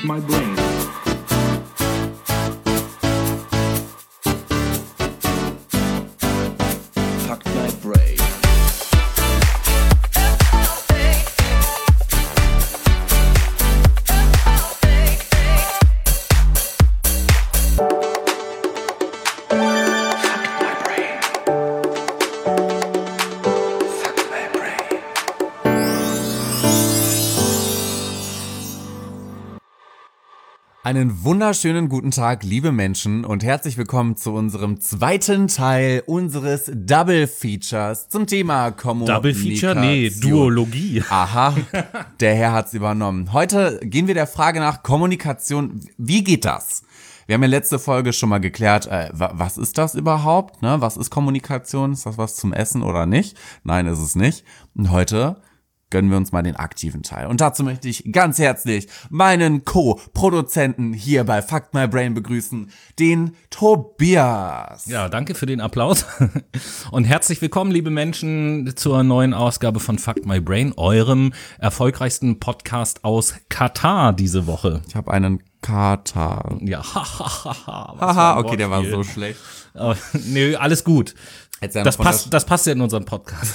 Fuck my brain. Fuck my brain. Einen wunderschönen guten Tag, liebe Menschen, und herzlich willkommen zu unserem zweiten Teil unseres Double Features zum Thema Kommunikation. Double Feature? Nee, Duologie. Aha, der Herr hat's übernommen. Heute gehen wir der Frage nach Kommunikation. Wie geht das? Wir haben ja letzte Folge schon mal geklärt, was ist das überhaupt? Ne? Was ist Kommunikation? Ist das was zum Essen oder nicht? Nein, ist es nicht. Und heute gönnen wir uns mal den aktiven Teil. Und dazu möchte ich ganz herzlich meinen Co-Produzenten hier bei Fuck My Brain begrüßen, den Tobias. Ja, danke für den Applaus. Und herzlich willkommen, liebe Menschen, zur neuen Ausgabe von Fuck My Brain, eurem erfolgreichsten Podcast aus Katar diese Woche. Ich habe einen Kater. Ja, Haha, okay, der war so schlecht. Nö, alles gut. Das passt ja in unseren Podcast.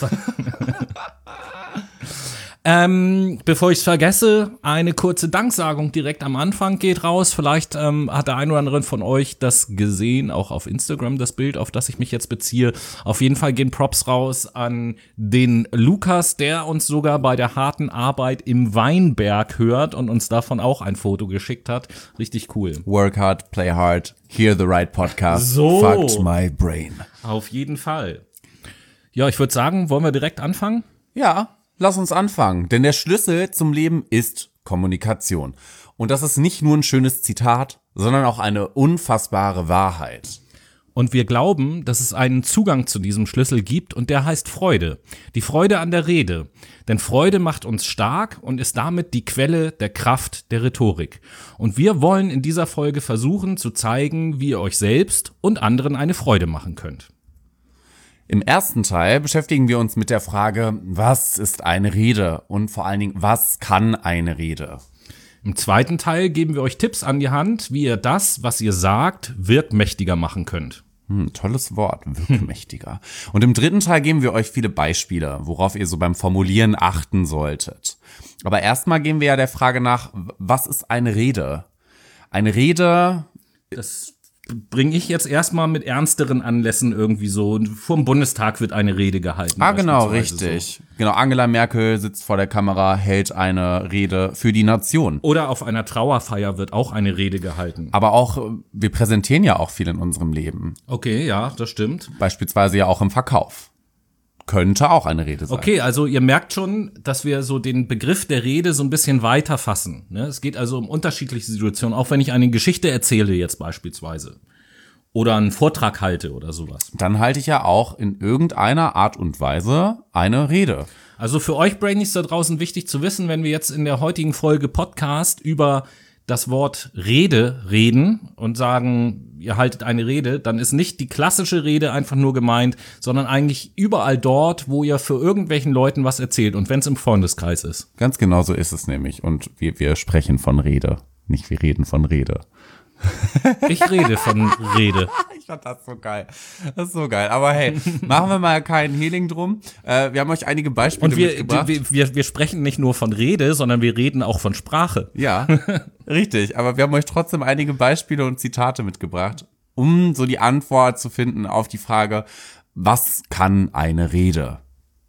Bevor ich es vergesse, eine kurze Danksagung direkt am Anfang geht raus. Vielleicht hat der ein oder andere von euch das gesehen, auch auf Instagram, das Bild, auf das ich mich jetzt beziehe. Auf jeden Fall gehen Props raus an den Lukas, der uns sogar bei der harten Arbeit im Weinberg hört und uns davon auch ein Foto geschickt hat. Richtig cool. Work hard, play hard, hear the right podcast. So. Fuck My Brain. Auf jeden Fall. Ja, ich würde sagen, wollen wir direkt anfangen? Ja. Lass uns anfangen, denn der Schlüssel zum Leben ist Kommunikation. Und das ist nicht nur ein schönes Zitat, sondern auch eine unfassbare Wahrheit. Und wir glauben, dass es einen Zugang zu diesem Schlüssel gibt und der heißt Freude. Die Freude an der Rede. Denn Freude macht uns stark und ist damit die Quelle der Kraft der Rhetorik. Und wir wollen in dieser Folge versuchen zu zeigen, wie ihr euch selbst und anderen eine Freude machen könnt. Im ersten Teil beschäftigen wir uns mit der Frage, was ist eine Rede und vor allen Dingen, was kann eine Rede? Im zweiten Teil geben wir euch Tipps an die Hand, wie ihr das, was ihr sagt, wirkmächtiger machen könnt. Tolles Wort, wirkmächtiger. Und im dritten Teil geben wir euch viele Beispiele, worauf ihr so beim Formulieren achten solltet. Aber erstmal gehen wir ja der Frage nach, was ist eine Rede? Eine Rede, das bringe ich jetzt erstmal mit ernsteren Anlässen irgendwie so. Vor dem Bundestag wird eine Rede gehalten. Genau, richtig. So. Genau, Angela Merkel sitzt vor der Kamera, hält eine Rede für die Nation. Oder auf einer Trauerfeier wird auch eine Rede gehalten. Aber auch, wir präsentieren ja auch viel in unserem Leben. Okay, ja, das stimmt. Beispielsweise ja auch im Verkauf. Könnte auch eine Rede sein. Okay, also ihr merkt schon, dass wir so den Begriff der Rede so ein bisschen weiter fassen. Ne? Es geht also um unterschiedliche Situationen, auch wenn ich eine Geschichte erzähle jetzt beispielsweise. Oder einen Vortrag halte oder sowas. Dann halte ich ja auch in irgendeiner Art und Weise eine Rede. Also für euch Brainies da draußen wichtig zu wissen, wenn wir jetzt in der heutigen Folge Podcast über das Wort Rede reden und sagen, ihr haltet eine Rede, dann ist nicht die klassische Rede einfach nur gemeint, sondern eigentlich überall dort, wo ihr für irgendwelchen Leuten was erzählt und wenn es im Freundeskreis ist. Ganz genau so ist es nämlich und wir sprechen von Rede, nicht wir reden von Rede. Ich rede von Rede. Ich fand das so geil. Das ist so geil. Aber hey, machen wir mal keinen Healing drum. Wir haben euch einige Beispiele mitgebracht. Wir sprechen nicht nur von Rede, sondern wir reden auch von Sprache. Ja, richtig. Aber wir haben euch trotzdem einige Beispiele und Zitate mitgebracht, um so die Antwort zu finden auf die Frage, was kann eine Rede?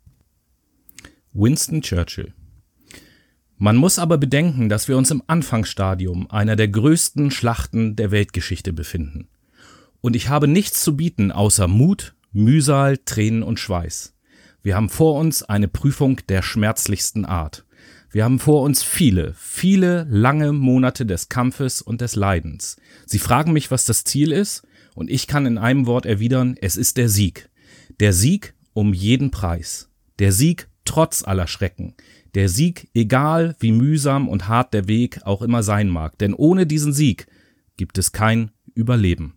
Winston Churchill. Man muss aber bedenken, dass wir uns im Anfangsstadium einer der größten Schlachten der Weltgeschichte befinden. Und ich habe nichts zu bieten außer Mut, Mühsal, Tränen und Schweiß. Wir haben vor uns eine Prüfung der schmerzlichsten Art. Wir haben vor uns viele, viele lange Monate des Kampfes und des Leidens. Sie fragen mich, was das Ziel ist, und ich kann in einem Wort erwidern, es ist der Sieg. Der Sieg um jeden Preis. Der Sieg trotz aller Schrecken. Der Sieg, egal wie mühsam und hart der Weg auch immer sein mag. Denn ohne diesen Sieg gibt es kein Überleben.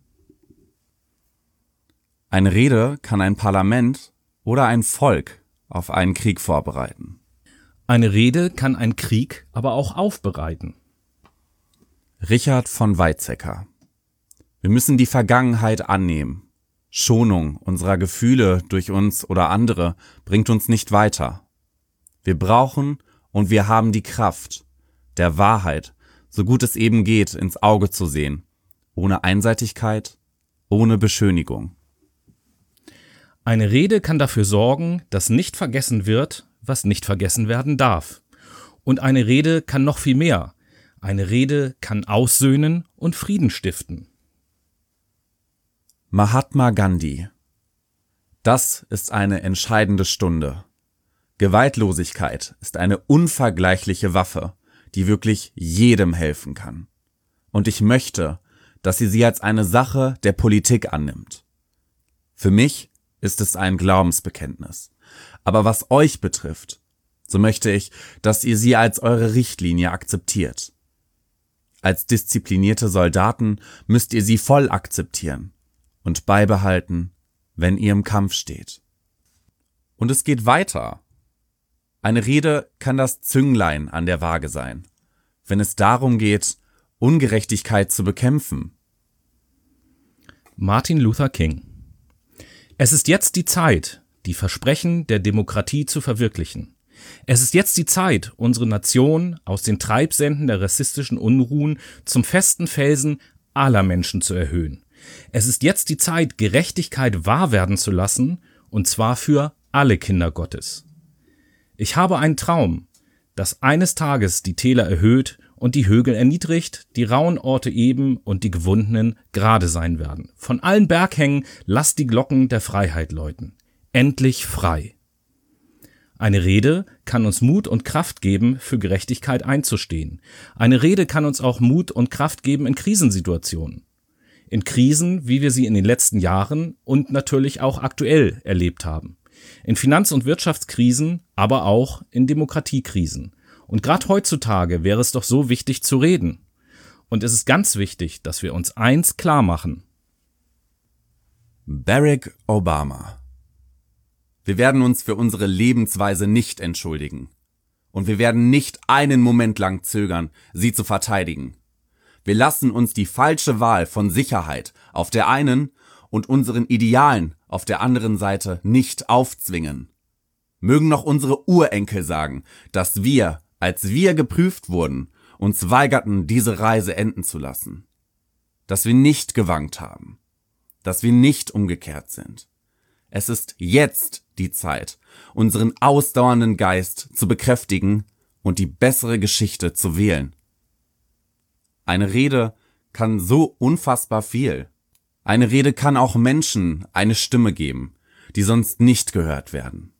Eine Rede kann ein Parlament oder ein Volk auf einen Krieg vorbereiten. Eine Rede kann einen Krieg aber auch aufbereiten. Richard von Weizsäcker. Wir müssen die Vergangenheit annehmen. Schonung unserer Gefühle durch uns oder andere bringt uns nicht weiter. Wir brauchen und wir haben die Kraft, der Wahrheit, so gut es eben geht, ins Auge zu sehen, ohne Einseitigkeit, ohne Beschönigung. Eine Rede kann dafür sorgen, dass nicht vergessen wird, was nicht vergessen werden darf. Und eine Rede kann noch viel mehr. Eine Rede kann aussöhnen und Frieden stiften. Mahatma Gandhi. Das ist eine entscheidende Stunde. Gewaltlosigkeit ist eine unvergleichliche Waffe, die wirklich jedem helfen kann. Und ich möchte, dass sie als eine Sache der Politik annimmt. Für mich ist es ein Glaubensbekenntnis. Aber was euch betrifft, so möchte ich, dass ihr sie als eure Richtlinie akzeptiert. Als disziplinierte Soldaten müsst ihr sie voll akzeptieren und beibehalten, wenn ihr im Kampf steht. Und es geht weiter. Eine Rede kann das Zünglein an der Waage sein, wenn es darum geht, Ungerechtigkeit zu bekämpfen. Martin Luther King. Es ist jetzt die Zeit, die Versprechen der Demokratie zu verwirklichen. Es ist jetzt die Zeit, unsere Nation aus den Treibsenden der rassistischen Unruhen zum festen Felsen aller Menschen zu erhöhen. Es ist jetzt die Zeit, Gerechtigkeit wahr werden zu lassen, und zwar für alle Kinder Gottes. Ich habe einen Traum, dass eines Tages die Täler erhöht und die Hügel erniedrigt, die rauen Orte eben und die Gewundenen gerade sein werden. Von allen Berghängen lasst die Glocken der Freiheit läuten. Endlich frei. Eine Rede kann uns Mut und Kraft geben, für Gerechtigkeit einzustehen. Eine Rede kann uns auch Mut und Kraft geben in Krisensituationen. In Krisen, wie wir sie in den letzten Jahren und natürlich auch aktuell erlebt haben. In Finanz- und Wirtschaftskrisen, aber auch in Demokratiekrisen. Und gerade heutzutage wäre es doch so wichtig zu reden. Und es ist ganz wichtig, dass wir uns eins klar machen. Barack Obama. Wir werden uns für unsere Lebensweise nicht entschuldigen. Und wir werden nicht einen Moment lang zögern, sie zu verteidigen. Wir lassen uns die falsche Wahl von Sicherheit auf der einen und unseren Idealen auf der anderen Seite nicht aufzwingen. Mögen noch unsere Urenkel sagen, dass wir, als wir geprüft wurden, uns weigerten, diese Reise enden zu lassen. Dass wir nicht gewankt haben. Dass wir nicht umgekehrt sind. Es ist jetzt die Zeit, unseren ausdauernden Geist zu bekräftigen und die bessere Geschichte zu wählen. Eine Rede kann so unfassbar viel. Eine Rede kann auch Menschen eine Stimme geben, die sonst nicht gehört werden.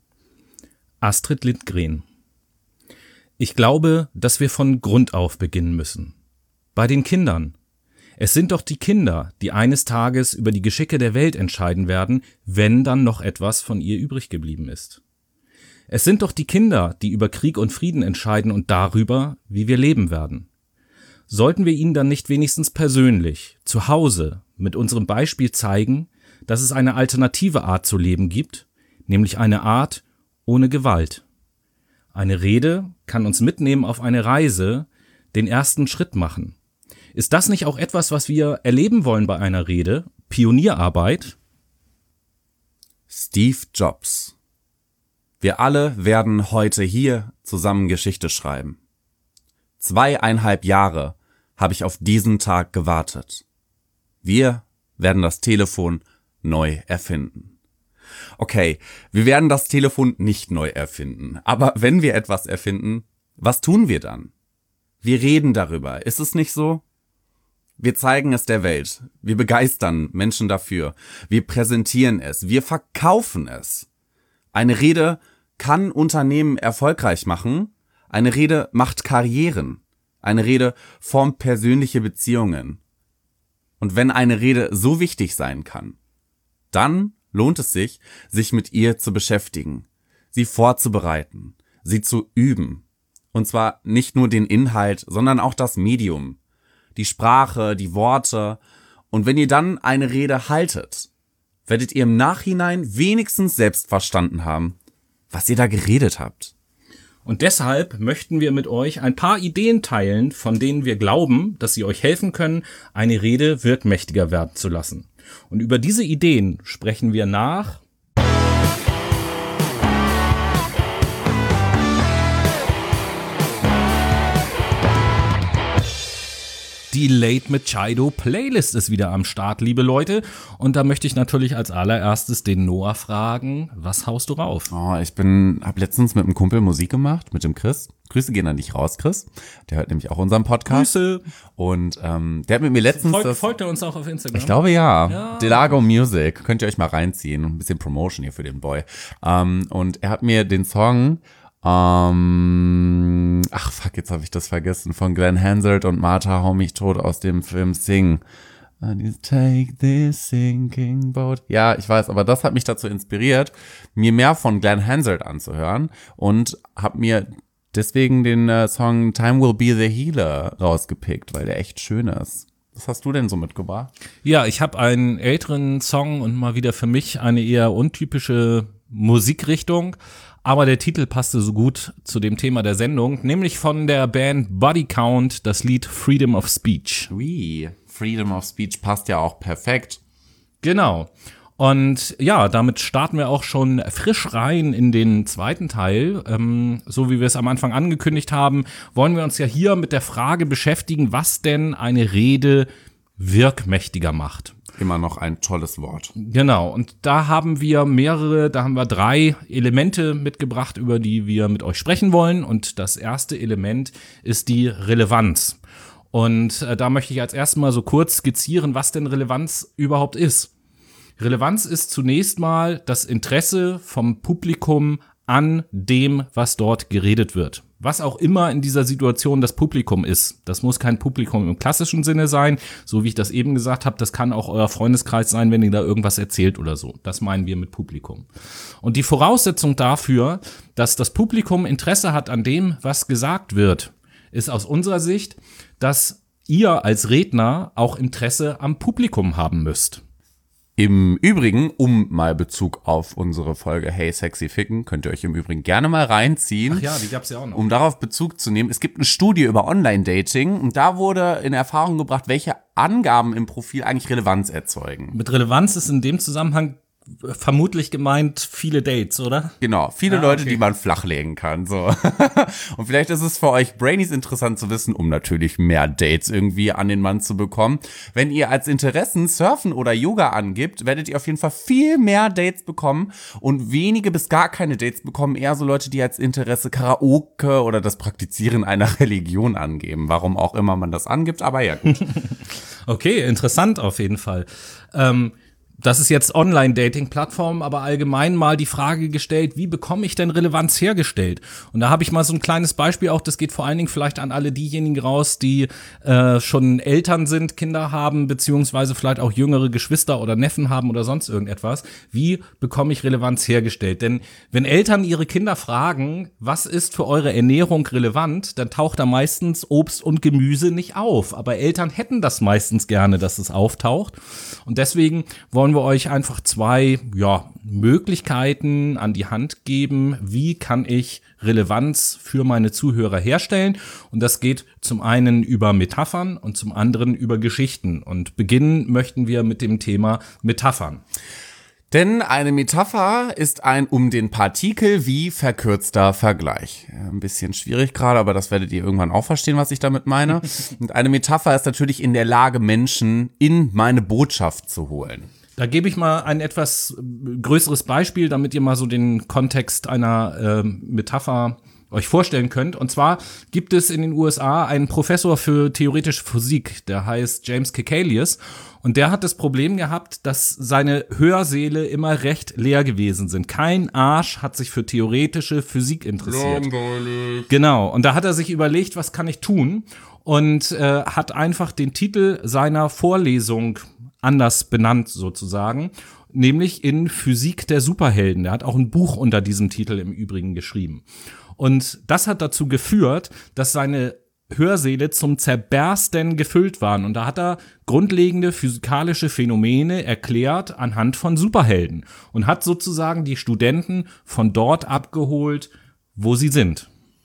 Astrid Lindgren. Ich glaube, dass wir von Grund auf beginnen müssen. Bei den Kindern. Es sind doch die Kinder, die eines Tages über die Geschicke der Welt entscheiden werden, wenn dann noch etwas von ihr übrig geblieben ist. Es sind doch die Kinder, die über Krieg und Frieden entscheiden und darüber, wie wir leben werden. Sollten wir ihnen dann nicht wenigstens persönlich, zu Hause, mit unserem Beispiel zeigen, dass es eine alternative Art zu leben gibt, nämlich eine Art ohne Gewalt. Eine Rede kann uns mitnehmen auf eine Reise, den ersten Schritt machen. Ist das nicht auch etwas, was wir erleben wollen bei einer Rede? Pionierarbeit? Steve Jobs. Wir alle werden heute hier zusammen Geschichte schreiben. 2,5 Jahre habe ich auf diesen Tag gewartet. Wir werden das Telefon neu erfinden. Okay, wir werden das Telefon nicht neu erfinden, aber wenn wir etwas erfinden, was tun wir dann? Wir reden darüber, ist es nicht so? Wir zeigen es der Welt, wir begeistern Menschen dafür, wir präsentieren es, wir verkaufen es. Eine Rede kann Unternehmen erfolgreich machen, eine Rede macht Karrieren, eine Rede formt persönliche Beziehungen. Und wenn eine Rede so wichtig sein kann, dann lohnt es sich, sich mit ihr zu beschäftigen, sie vorzubereiten, sie zu üben. Und zwar nicht nur den Inhalt, sondern auch das Medium, die Sprache, die Worte. Und wenn ihr dann eine Rede haltet, werdet ihr im Nachhinein wenigstens selbst verstanden haben, was ihr da geredet habt. Und deshalb möchten wir mit euch ein paar Ideen teilen, von denen wir glauben, dass sie euch helfen können, eine Rede wirkmächtiger werden zu lassen. Und über diese Ideen sprechen wir nach Die Late Machado Playlist ist wieder am Start, liebe Leute. Und da möchte ich natürlich als allererstes den Noah fragen, was haust du rauf? Oh, hab letztens mit einem Kumpel Musik gemacht, mit dem Chris. Grüße gehen an dich raus, Chris. Der hört nämlich auch unseren Podcast. Grüße. Und der hat mit mir letztens Folgt er uns auch auf Instagram? Ich glaube ja. Delago Music. Könnt ihr euch mal reinziehen. Ein bisschen Promotion hier für den Boy. Und er hat mir den Song jetzt habe ich das vergessen, von Glenn Hansard und Martha Hau mich tot aus dem Film Sing. Take this sinking boat. Ja, ich weiß, aber das hat mich dazu inspiriert, mir mehr von Glenn Hansard anzuhören und habe mir deswegen den Song Time Will Be the Healer rausgepickt, weil der echt schön ist. Was hast du denn so mitgebracht? Ja, ich habe einen älteren Song und mal wieder für mich eine eher untypische Musikrichtung. Aber der Titel passte so gut zu dem Thema der Sendung, nämlich von der Band Body Count, das Lied Freedom of Speech. Ui, Freedom of Speech passt ja auch perfekt. Genau. Und ja, damit starten wir auch schon frisch rein in den zweiten Teil. So wie wir es am Anfang angekündigt haben, wollen wir uns ja hier mit der Frage beschäftigen, was denn eine Rede wirkmächtiger macht. Immer noch ein tolles Wort. Genau, und da haben wir 3 Elemente mitgebracht, über die wir mit euch sprechen wollen. Und das erste Element ist die Relevanz. Und da möchte ich als erstes mal so kurz skizzieren, was denn Relevanz überhaupt ist. Relevanz ist zunächst mal das Interesse vom Publikum an dem, was dort geredet wird. Was auch immer in dieser Situation das Publikum ist. Das muss kein Publikum im klassischen Sinne sein, so wie ich das eben gesagt habe. Das kann auch euer Freundeskreis sein, wenn ihr da irgendwas erzählt oder so. Das meinen wir mit Publikum. Und die Voraussetzung dafür, dass das Publikum Interesse hat an dem, was gesagt wird, ist aus unserer Sicht, dass ihr als Redner auch Interesse am Publikum haben müsst. Im Übrigen, um mal Bezug auf unsere Folge Hey Sexy Ficken, könnt ihr euch im Übrigen gerne mal reinziehen. Ach ja, die gab's ja auch noch. Um darauf Bezug zu nehmen. Es gibt eine Studie über Online-Dating und da wurde in Erfahrung gebracht, welche Angaben im Profil eigentlich Relevanz erzeugen. Mit Relevanz ist in dem Zusammenhang vermutlich gemeint viele Dates, oder? Genau, viele Leute, die man flachlegen kann. So. Und vielleicht ist es für euch Brainies interessant zu wissen, um natürlich mehr Dates irgendwie an den Mann zu bekommen. Wenn ihr als Interessen Surfen oder Yoga angibt, werdet ihr auf jeden Fall viel mehr Dates bekommen und wenige bis gar keine Dates bekommen. Eher so Leute, die als Interesse Karaoke oder das Praktizieren einer Religion angeben. Warum auch immer man das angibt, aber ja gut. Okay, interessant auf jeden Fall. Das ist jetzt Online-Dating-Plattform, aber allgemein mal die Frage gestellt, wie bekomme ich denn Relevanz hergestellt? Und da habe ich mal so ein kleines Beispiel auch, das geht vor allen Dingen vielleicht an alle diejenigen raus, die schon Eltern sind, Kinder haben, beziehungsweise vielleicht auch jüngere Geschwister oder Neffen haben oder sonst irgendetwas. Wie bekomme ich Relevanz hergestellt? Denn wenn Eltern ihre Kinder fragen, was ist für eure Ernährung relevant, dann taucht da meistens Obst und Gemüse nicht auf. Aber Eltern hätten das meistens gerne, dass es auftaucht. Und deswegen wollen wir euch einfach 2 Möglichkeiten an die Hand geben, wie kann ich Relevanz für meine Zuhörer herstellen. Und das geht zum einen über Metaphern und zum anderen über Geschichten. Und beginnen möchten wir mit dem Thema Metaphern. Denn eine Metapher ist ein um den Partikel wie verkürzter Vergleich. Ein bisschen schwierig gerade, aber das werdet ihr irgendwann auch verstehen, was ich damit meine. Und eine Metapher ist natürlich in der Lage, Menschen in meine Botschaft zu holen. Da gebe ich mal ein etwas größeres Beispiel, damit ihr mal so den Kontext einer Metapher euch vorstellen könnt. Und zwar gibt es in den USA einen Professor für theoretische Physik, der heißt James Kekalius. Und der hat das Problem gehabt, dass seine Hörsäle immer recht leer gewesen sind. Kein Arsch hat sich für theoretische Physik interessiert. Langweilig. Genau. Und da hat er sich überlegt, was kann ich tun? Und hat einfach den Titel seiner Vorlesung anders benannt sozusagen, nämlich in Physik der Superhelden. Er hat auch ein Buch unter diesem Titel im Übrigen geschrieben. Und das hat dazu geführt, dass seine Hörsäle zum Zerbersten gefüllt waren. Und da hat er grundlegende physikalische Phänomene erklärt anhand von Superhelden und hat sozusagen die Studenten von dort abgeholt, wo sie sind.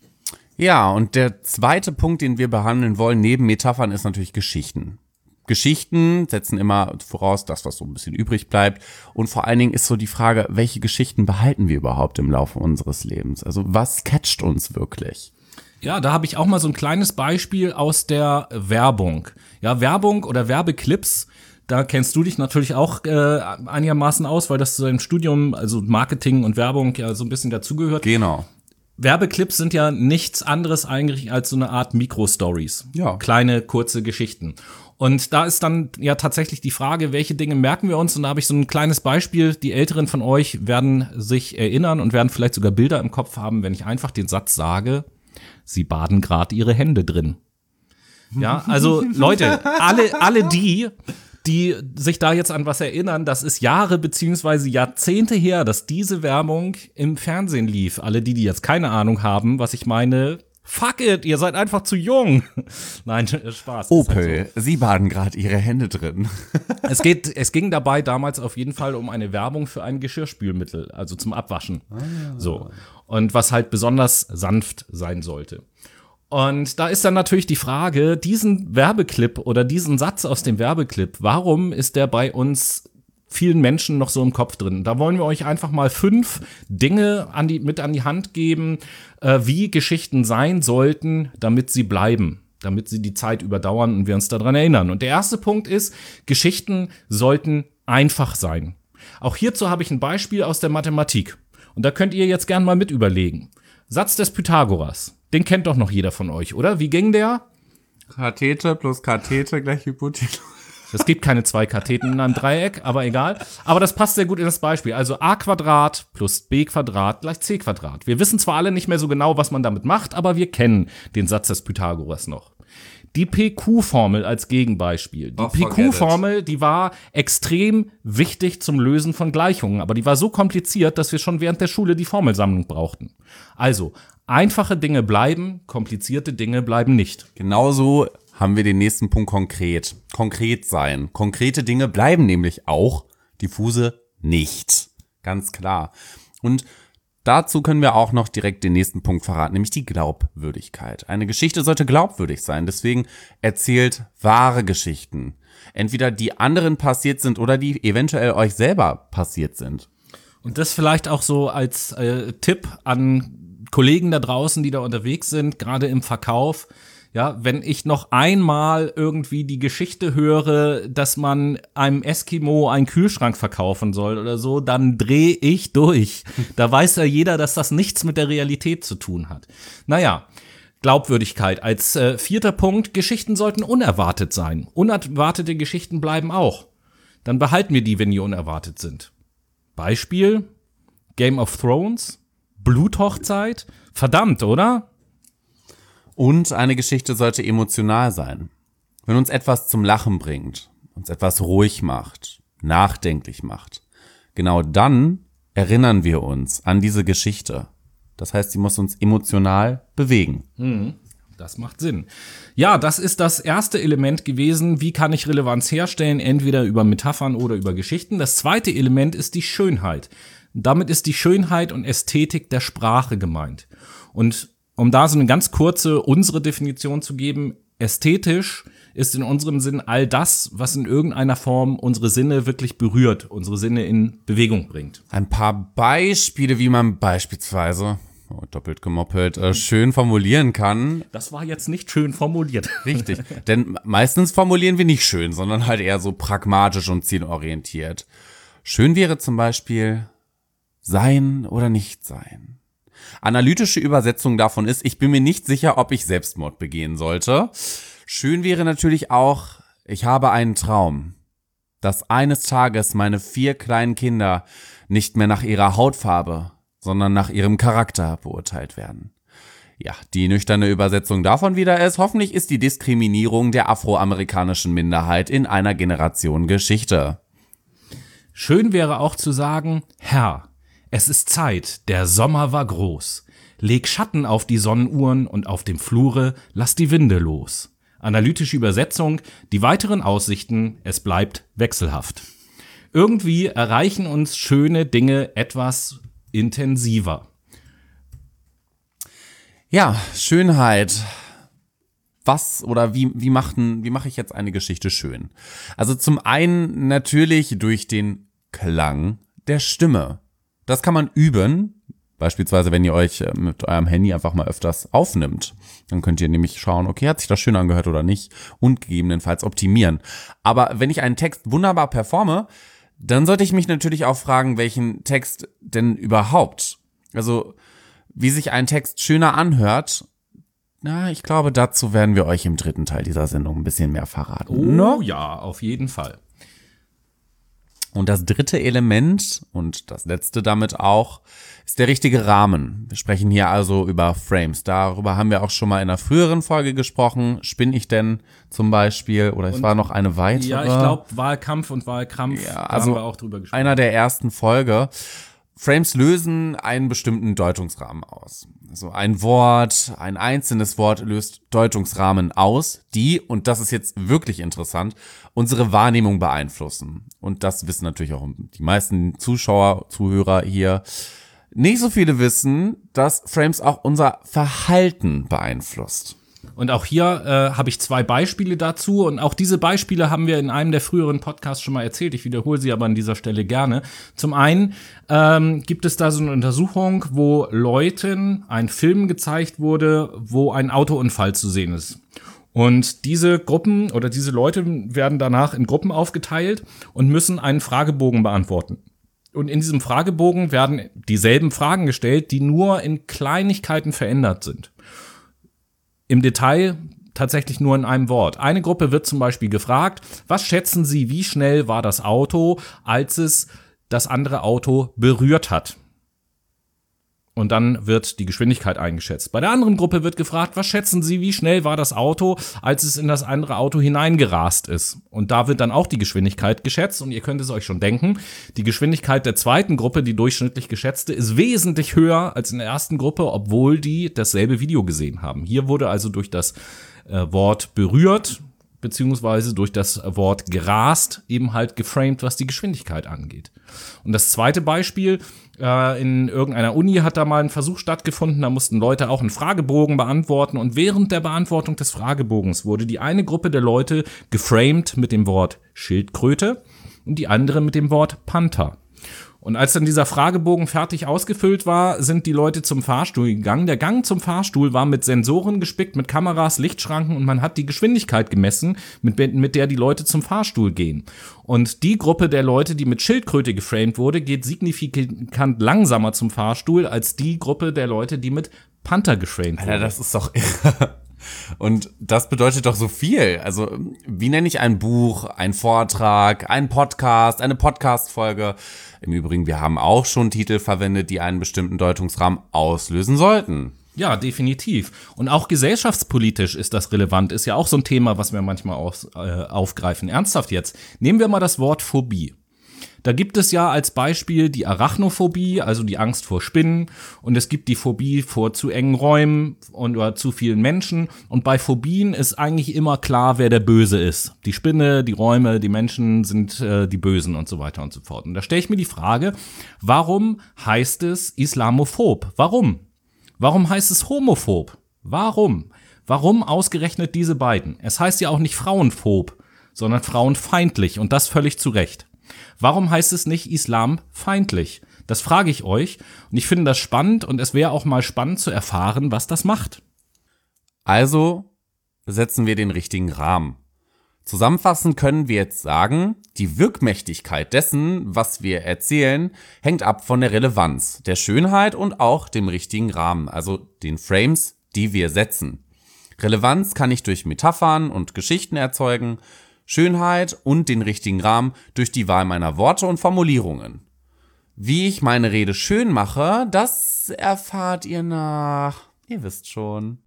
Ja, und der zweite Punkt, den wir behandeln wollen, neben Metaphern, ist natürlich Geschichten. Geschichten setzen immer voraus das, was so ein bisschen übrig bleibt. Und vor allen Dingen ist so die Frage, welche Geschichten behalten wir überhaupt im Laufe unseres Lebens? Also was catcht uns wirklich? Ja, da habe ich auch mal so ein kleines Beispiel aus der Werbung. Ja, Werbung oder Werbeclips, da kennst du dich natürlich auch einigermaßen aus, weil das zu deinem Studium, also Marketing und Werbung ja so ein bisschen dazugehört. Genau. Werbeclips sind ja nichts anderes eigentlich als so eine Art Mikrostories. Ja. Kleine, kurze Geschichten. Und da ist dann ja tatsächlich die Frage, welche Dinge merken wir uns? Und da habe ich so ein kleines Beispiel. Die Älteren von euch werden sich erinnern und werden vielleicht sogar Bilder im Kopf haben, wenn ich einfach den Satz sage, sie baden gerade ihre Hände drin. Ja, also Leute, alle die sich da jetzt an was erinnern, das ist Jahre beziehungsweise Jahrzehnte her, dass diese Werbung im Fernsehen lief. Alle die jetzt keine Ahnung haben, was ich meine, fuck it, ihr seid einfach zu jung. Nein, Spaß. Opel, Halt so. Sie baden gerade Ihre Hände drin. Es ging dabei damals auf jeden Fall um eine Werbung für ein Geschirrspülmittel, also zum Abwaschen. So. Und was halt besonders sanft sein sollte. Und da ist dann natürlich die Frage, diesen Werbeclip oder diesen Satz aus dem Werbeclip, warum ist der bei uns vielen Menschen noch so im Kopf drin? Da wollen wir euch einfach mal 5 Dinge mit an die Hand geben, wie Geschichten sein sollten, damit sie bleiben, damit sie die Zeit überdauern und wir uns daran erinnern. Und der erste Punkt ist, Geschichten sollten einfach sein. Auch hierzu habe ich ein Beispiel aus der Mathematik. Und da könnt ihr jetzt gern mal mit überlegen. Satz des Pythagoras. Den kennt doch noch jeder von euch, oder? Wie ging der? Kathete plus Kathete gleich Hypotenuse. Es gibt keine 2 Katheten in einem Dreieck, aber egal. Aber das passt sehr gut in das Beispiel. Also a² plus b² gleich c². Wir wissen zwar alle nicht mehr so genau, was man damit macht, aber wir kennen den Satz des Pythagoras noch. Die PQ-Formel als Gegenbeispiel. Die PQ-Formel, die war extrem wichtig zum Lösen von Gleichungen, aber die war so kompliziert, dass wir schon während der Schule die Formelsammlung brauchten. Also, einfache Dinge bleiben, komplizierte Dinge bleiben nicht. Genauso haben wir den nächsten Punkt konkret. Konkret sein. Konkrete Dinge bleiben nämlich auch, diffuse nicht. Ganz klar. Und dazu können wir auch noch direkt den nächsten Punkt verraten, nämlich die Glaubwürdigkeit. Eine Geschichte sollte glaubwürdig sein, deswegen erzählt wahre Geschichten. Entweder die anderen passiert sind oder die eventuell euch selber passiert sind. Und das vielleicht auch so als Tipp an Kollegen da draußen, die da unterwegs sind, gerade im Verkauf. Ja, wenn ich noch einmal irgendwie die Geschichte höre, dass man einem Eskimo einen Kühlschrank verkaufen soll oder so, dann drehe ich durch. Da weiß ja jeder, dass das nichts mit der Realität zu tun hat. Naja, Glaubwürdigkeit als 4. Punkt. Geschichten sollten unerwartet sein. Unerwartete Geschichten bleiben auch. Dann behalten wir die, wenn die unerwartet sind. Beispiel, Game of Thrones, Bluthochzeit. Verdammt, oder? Und eine Geschichte sollte emotional sein. Wenn uns etwas zum Lachen bringt, uns etwas ruhig macht, nachdenklich macht, genau dann erinnern wir uns an diese Geschichte. Das heißt, sie muss uns emotional bewegen. Das macht Sinn. Ja, das ist das erste Element gewesen. Wie kann ich Relevanz herstellen? Entweder über Metaphern oder über Geschichten. Das zweite Element ist die Schönheit. Damit ist die Schönheit und Ästhetik der Sprache gemeint. Und um da so eine ganz kurze unsere Definition zu geben, ästhetisch ist in unserem Sinn all das, was in irgendeiner Form unsere Sinne wirklich berührt, unsere Sinne in Bewegung bringt. Ein paar Beispiele, wie man beispielsweise, doppelt gemoppelt, schön formulieren kann. Das war jetzt nicht schön formuliert. Richtig, denn meistens formulieren wir nicht schön, sondern halt eher so pragmatisch und zielorientiert. Schön wäre zum Beispiel sein oder nicht sein. Analytische Übersetzung davon ist, ich bin mir nicht sicher, ob ich Selbstmord begehen sollte. Schön wäre natürlich auch, ich habe einen Traum, dass eines Tages meine 4 kleinen Kinder nicht mehr nach ihrer Hautfarbe, sondern nach ihrem Charakter beurteilt werden. Ja, die nüchterne Übersetzung davon wieder ist, hoffentlich ist die Diskriminierung der afroamerikanischen Minderheit in einer Generation Geschichte. Schön wäre auch zu sagen, Herr, es ist Zeit, der Sommer war groß. Leg Schatten auf die Sonnenuhren und auf dem Flure lass die Winde los. Analytische Übersetzung, die weiteren Aussichten, es bleibt wechselhaft. Irgendwie erreichen uns schöne Dinge etwas intensiver. Ja, Schönheit. Was oder wie mache ich jetzt eine Geschichte schön? Also zum einen natürlich durch den Klang der Stimme. Das kann man üben. Beispielsweise, wenn ihr euch mit eurem Handy einfach mal öfters aufnimmt. Dann könnt ihr nämlich schauen, okay, hat sich das schön angehört oder nicht und gegebenenfalls optimieren. Aber wenn ich einen Text wunderbar performe, dann sollte ich mich natürlich auch fragen, welchen Text denn überhaupt? Also, wie sich ein Text schöner anhört, na, ich glaube, dazu werden wir euch im dritten Teil dieser Sendung ein bisschen mehr verraten. Oh ja, auf jeden Fall. Und das dritte Element und das letzte damit auch ist der richtige Rahmen. Wir sprechen hier also über Frames. Darüber haben wir auch schon mal in einer früheren Folge gesprochen. Spinne ich denn zum Beispiel? Oder es war noch eine weitere? Ja, ich glaube Wahlkampf und Wahlkrampf, ja, da haben wir auch drüber gesprochen. Einer der ersten Folge. Frames lösen einen bestimmten Deutungsrahmen aus. Also ein Wort, ein einzelnes Wort löst Deutungsrahmen aus, die, und das ist jetzt wirklich interessant, unsere Wahrnehmung beeinflussen. Und das wissen natürlich auch die meisten Zuschauer, Zuhörer hier. Nicht so viele wissen, dass Frames auch unser Verhalten beeinflusst. Und auch hier habe ich 2 Beispiele dazu. Und auch diese Beispiele haben wir in einem der früheren Podcasts schon mal erzählt. Ich wiederhole sie aber an dieser Stelle gerne. Zum einen gibt es da so eine Untersuchung, wo Leuten ein Film gezeigt wurde, wo ein Autounfall zu sehen ist. Und diese Gruppen oder diese Leute werden danach in Gruppen aufgeteilt und müssen einen Fragebogen beantworten. Und in diesem Fragebogen werden dieselben Fragen gestellt, die nur in Kleinigkeiten verändert sind. Im Detail tatsächlich nur in einem Wort. Eine Gruppe wird zum Beispiel gefragt, was schätzen Sie, wie schnell war das Auto, als es das andere Auto berührt hat? Und dann wird die Geschwindigkeit eingeschätzt. Bei der anderen Gruppe wird gefragt, was schätzen Sie, wie schnell war das Auto, als es in das andere Auto hineingerast ist? Und da wird dann auch die Geschwindigkeit geschätzt. Und ihr könnt es euch schon denken, die Geschwindigkeit der zweiten Gruppe, die durchschnittlich geschätzte, ist wesentlich höher als in der ersten Gruppe, obwohl die dasselbe Video gesehen haben. Hier wurde also durch das Wort berührt, beziehungsweise durch das Wort gerast eben halt geframed, was die Geschwindigkeit angeht. Und das zweite Beispiel, in irgendeiner Uni hat da mal ein Versuch stattgefunden, da mussten Leute auch einen Fragebogen beantworten und während der Beantwortung des Fragebogens wurde die eine Gruppe der Leute geframed mit dem Wort Schildkröte und die andere mit dem Wort Panther. Und als dann dieser Fragebogen fertig ausgefüllt war, sind die Leute zum Fahrstuhl gegangen. Der Gang zum Fahrstuhl war mit Sensoren gespickt, mit Kameras, Lichtschranken und man hat die Geschwindigkeit gemessen, mit der die Leute zum Fahrstuhl gehen. Und die Gruppe der Leute, die mit Schildkröte geframed wurde, geht signifikant langsamer zum Fahrstuhl als die Gruppe der Leute, die mit Panther geframed wurde. Ja, das ist doch irre. Und das bedeutet doch so viel. Also, wie nenne ich ein Buch, ein Vortrag, einen Podcast, eine Podcast-Folge? Im Übrigen, wir haben auch schon Titel verwendet, die einen bestimmten Deutungsrahmen auslösen sollten. Ja, definitiv. Und auch gesellschaftspolitisch ist das relevant. Ist ja auch so ein Thema, was wir manchmal aufgreifen. Ernsthaft jetzt. Nehmen wir mal das Wort Phobie. Da gibt es ja als Beispiel die Arachnophobie, also die Angst vor Spinnen. Und es gibt die Phobie vor zu engen Räumen oder zu vielen Menschen. Und bei Phobien ist eigentlich immer klar, wer der Böse ist. Die Spinne, die Räume, die Menschen sind die Bösen und so weiter und so fort. Und da stelle ich mir die Frage, warum heißt es islamophob? Warum? Warum heißt es homophob? Warum? Warum ausgerechnet diese beiden? Es heißt ja auch nicht frauenphob, sondern frauenfeindlich und das völlig zu Recht. Warum heißt es nicht islamfeindlich? Das frage ich euch und ich finde das spannend und es wäre auch mal spannend zu erfahren, was das macht. Also setzen wir den richtigen Rahmen. Zusammenfassend können wir jetzt sagen, die Wirkmächtigkeit dessen, was wir erzählen, hängt ab von der Relevanz, der Schönheit und auch dem richtigen Rahmen, also den Frames, die wir setzen. Relevanz kann ich durch Metaphern und Geschichten erzeugen, Schönheit und den richtigen Rahmen durch die Wahl meiner Worte und Formulierungen. Wie ich meine Rede schön mache, das erfahrt ihr nach, ihr wisst schon.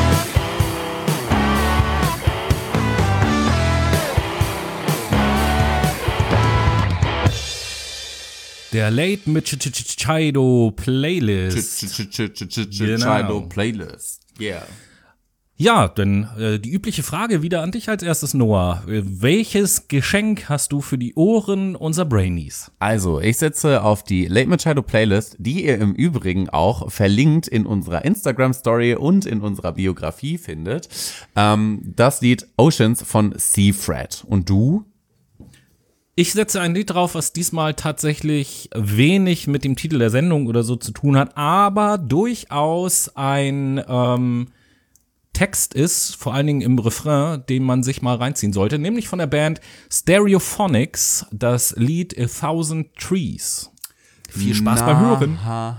Der Late Machado Playlist. Chido Playlist. Yeah. Ja, denn die übliche Frage wieder an dich als erstes, Noah. Welches Geschenk hast du für die Ohren unserer Brainies? Also, ich setze auf die Late Machado Playlist, die ihr im Übrigen auch verlinkt in unserer Instagram-Story und in unserer Biografie findet. Das Lied Oceans von Seafred. Und du? Ich setze ein Lied drauf, was diesmal tatsächlich wenig mit dem Titel der Sendung oder so zu tun hat, aber durchaus ein Text ist, vor allen Dingen im Refrain, den man sich mal reinziehen sollte, nämlich von der Band Stereophonics, das Lied A Thousand Trees. Viel Spaß beim Hören.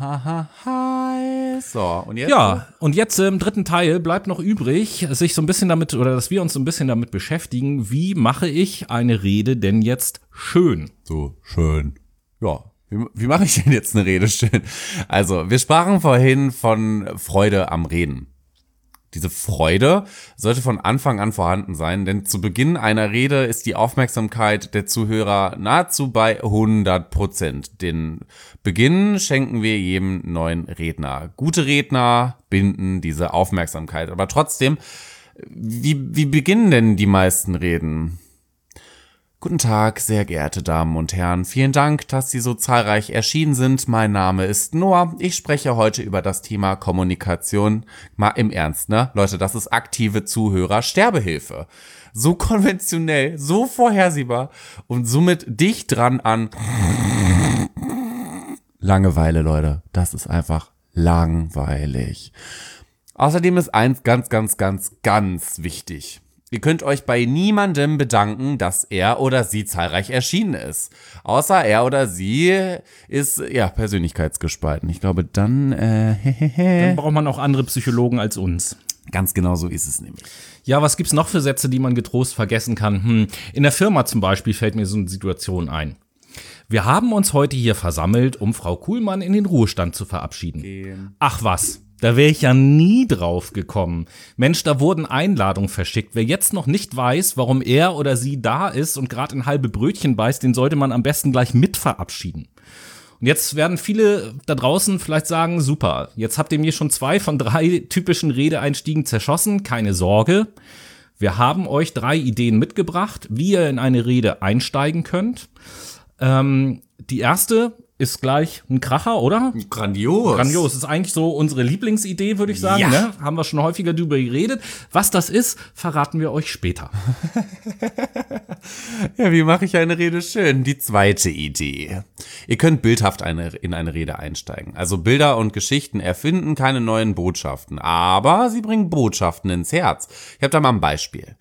So, und jetzt? Ja, und jetzt im dritten Teil bleibt noch übrig, sich so ein bisschen damit, oder dass wir uns so ein bisschen damit beschäftigen, wie mache ich eine Rede denn jetzt schön? So, schön. Ja. Wie mache ich denn jetzt eine Rede schön? Also, wir sprachen vorhin von Freude am Reden. Diese Freude sollte von Anfang an vorhanden sein, denn zu Beginn einer Rede ist die Aufmerksamkeit der Zuhörer nahezu bei 100%. Den Beginn schenken wir jedem neuen Redner. Gute Redner binden diese Aufmerksamkeit. Aber trotzdem, wie beginnen denn die meisten Reden? Guten Tag, sehr geehrte Damen und Herren. Vielen Dank, dass Sie so zahlreich erschienen sind. Mein Name ist Noah. Ich spreche heute über das Thema Kommunikation. Mal im Ernst, ne? Leute, das ist aktive Zuhörer-Sterbehilfe. So konventionell, so vorhersehbar und somit dicht dran an Langeweile, Leute. Das ist einfach langweilig. Außerdem ist eins ganz wichtig. Ihr könnt euch bei niemandem bedanken, dass er oder sie zahlreich erschienen ist. Außer er oder sie ist, ja, persönlichkeitsgespalten. Ich glaube, dann braucht man auch andere Psychologen als uns. Ganz genau so ist es nämlich. Ja, was gibt's noch für Sätze, die man getrost vergessen kann? In der Firma zum Beispiel fällt mir so eine Situation ein. Wir haben uns heute hier versammelt, um Frau Kuhlmann in den Ruhestand zu verabschieden. Okay. Ach was. Da wäre ich ja nie drauf gekommen. Mensch, da wurden Einladungen verschickt. Wer jetzt noch nicht weiß, warum er oder sie da ist und gerade in halbe Brötchen beißt, den sollte man am besten gleich mit verabschieden. Und jetzt werden viele da draußen vielleicht sagen, super, jetzt habt ihr mir schon 2 von 3 typischen Redeeinstiegen zerschossen. Keine Sorge, wir haben euch 3 Ideen mitgebracht, wie ihr in eine Rede einsteigen könnt. Die erste ist gleich ein Kracher, oder? Grandios. Grandios. Ist eigentlich so unsere Lieblingsidee, würde ich sagen. Ja. Ne? Haben wir schon häufiger drüber geredet. Was das ist, verraten wir euch später. Ja, wie mache ich eine Rede schön? Die zweite Idee. Ihr könnt bildhaft in eine Rede einsteigen. Also Bilder und Geschichten erfinden keine neuen Botschaften, aber sie bringen Botschaften ins Herz. Ich habe da mal ein Beispiel.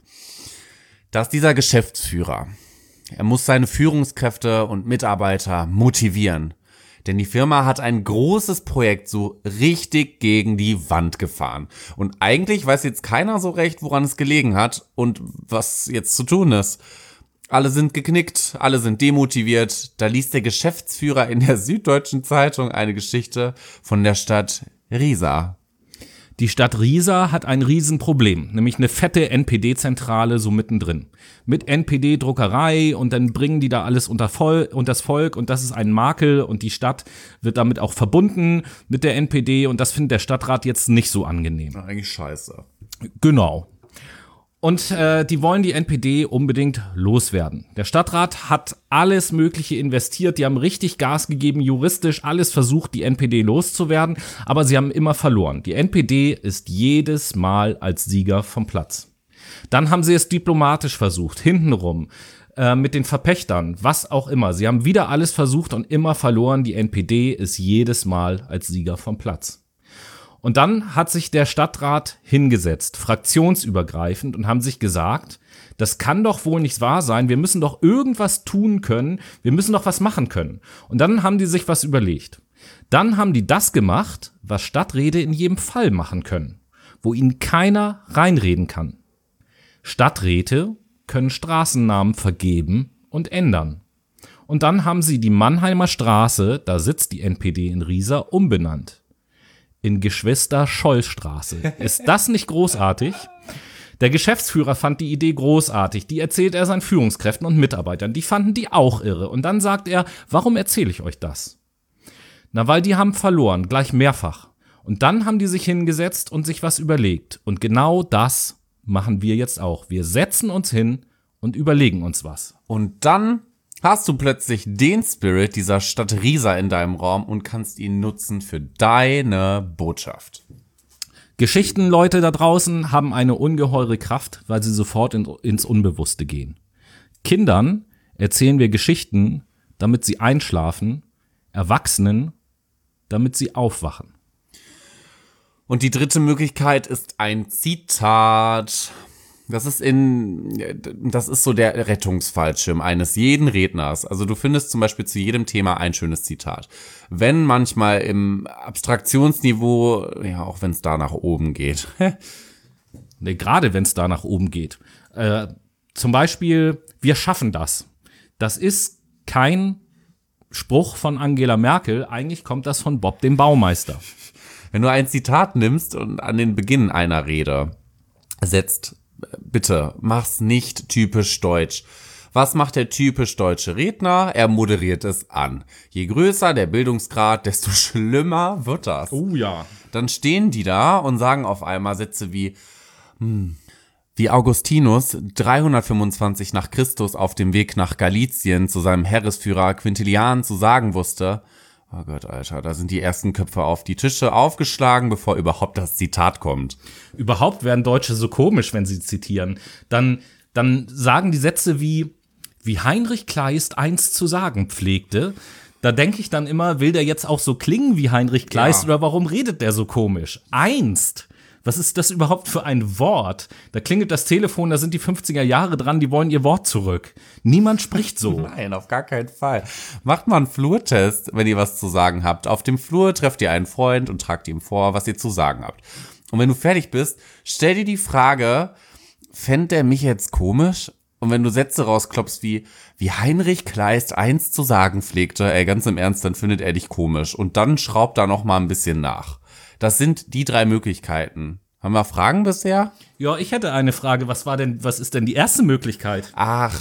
Das ist dieser Geschäftsführer. Er muss seine Führungskräfte und Mitarbeiter motivieren. Denn die Firma hat ein großes Projekt so richtig gegen die Wand gefahren. Und eigentlich weiß jetzt keiner so recht, woran es gelegen hat und was jetzt zu tun ist. Alle sind geknickt, alle sind demotiviert. Da liest der Geschäftsführer in der Süddeutschen Zeitung eine Geschichte von der Stadt Riesa. Die Stadt Riesa hat ein Riesenproblem, nämlich eine fette NPD-Zentrale so mittendrin. Mit NPD-Druckerei und dann bringen die da alles unters Volk und das ist ein Makel und die Stadt wird damit auch verbunden mit der NPD und das findet der Stadtrat jetzt nicht so angenehm. Eigentlich scheiße. Genau. Und die wollen die NPD unbedingt loswerden. Der Stadtrat hat alles Mögliche investiert, die haben richtig Gas gegeben, juristisch alles versucht, die NPD loszuwerden, aber sie haben immer verloren. Die NPD ist jedes Mal als Sieger vom Platz. Dann haben sie es diplomatisch versucht, hintenrum, mit den Verpächtern, was auch immer. Sie haben wieder alles versucht und immer verloren. Die NPD ist jedes Mal als Sieger vom Platz. Und dann hat sich der Stadtrat hingesetzt, fraktionsübergreifend, und haben sich gesagt, das kann doch wohl nicht wahr sein, wir müssen doch irgendwas tun können, wir müssen doch was machen können. Und dann haben die sich was überlegt. Dann haben die das gemacht, was Stadträte in jedem Fall machen können, wo ihnen keiner reinreden kann. Stadträte können Straßennamen vergeben und ändern. Und dann haben sie die Mannheimer Straße, da sitzt die NPD in Riesa, umbenannt. In Geschwister-Scholl-Straße. Ist das nicht großartig? Der Geschäftsführer fand die Idee großartig. Die erzählt er seinen Führungskräften und Mitarbeitern. Die fanden die auch irre. Und dann sagt er, warum erzähle ich euch das? Na, weil die haben verloren, gleich mehrfach. Und dann haben die sich hingesetzt und sich was überlegt. Und genau das machen wir jetzt auch. Wir setzen uns hin und überlegen uns was. Und dann hast du plötzlich den Spirit dieser Stadt Riesa in deinem Raum und kannst ihn nutzen für deine Botschaft. Geschichtenleute da draußen haben eine ungeheure Kraft, weil sie sofort ins Unbewusste gehen. Kindern erzählen wir Geschichten, damit sie einschlafen, Erwachsenen, damit sie aufwachen. Und die dritte Möglichkeit ist ein Zitat. Das ist so der Rettungsfallschirm eines jeden Redners. Also du findest zum Beispiel zu jedem Thema ein schönes Zitat. Wenn manchmal im Abstraktionsniveau, ja, auch wenn es da nach oben geht. Nee, gerade wenn es da nach oben geht. Zum Beispiel, wir schaffen das. Das ist kein Spruch von Angela Merkel. Eigentlich kommt das von Bob, dem Baumeister. Wenn du ein Zitat nimmst und an den Beginn einer Rede setzt, bitte, mach's nicht typisch deutsch. Was macht der typisch deutsche Redner? Er moderiert es an. Je größer der Bildungsgrad, desto schlimmer wird das. Oh ja. Dann stehen die da und sagen auf einmal Sätze wie Augustinus 325 nach Christus auf dem Weg nach Galizien zu seinem Heeresführer Quintilian zu sagen wusste. Oh Gott, Alter, da sind die ersten Köpfe auf die Tische aufgeschlagen, bevor überhaupt das Zitat kommt. Überhaupt werden Deutsche so komisch, wenn sie zitieren. Dann sagen die Sätze wie Heinrich Kleist einst zu sagen pflegte. Da denke ich dann immer, will der jetzt auch so klingen wie Heinrich Kleist oder warum redet der so komisch? Einst. Was ist das überhaupt für ein Wort? Da klingelt das Telefon, da sind die 50er Jahre dran, die wollen ihr Wort zurück. Niemand spricht so. Nein, auf gar keinen Fall. Macht mal einen Flurtest, wenn ihr was zu sagen habt. Auf dem Flur trefft ihr einen Freund und tragt ihm vor, was ihr zu sagen habt. Und wenn du fertig bist, stell dir die Frage, fände er mich jetzt komisch? Und wenn du Sätze rausklopfst wie Heinrich Kleist einst zu sagen pflegte, ganz im Ernst, dann findet er dich komisch. Und dann schraubt da noch mal ein bisschen nach. Das sind die 3 Möglichkeiten. Haben wir Fragen bisher? Ja, ich hätte eine Frage. Was ist denn die erste Möglichkeit? Ach,